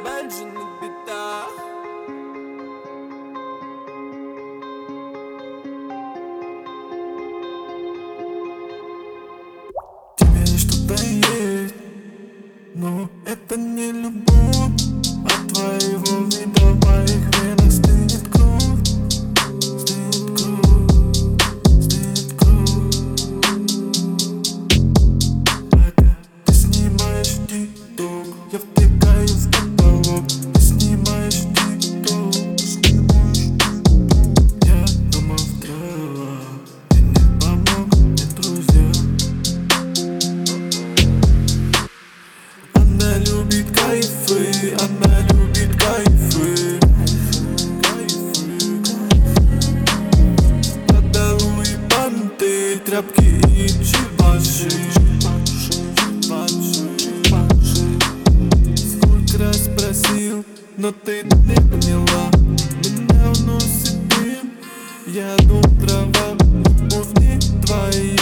Бенджин бита. Тебе что-то есть, но это не любовь. От твоего вида в моих венах стынет кровь. Стынет кровь, стынет кровь. Пока ты снимаешь тик-ток, я втыкаю в потолок. Ты снимаешь тик-ток, я дома в травах. Ты не помог мне, друзья. Она любит кайфы, она любит кайфы. Продал и банты, тряпки и чебаши. Сколько раз просил, но ты не поняла. Меня уносит дым, я иду трава, любовь не твоя.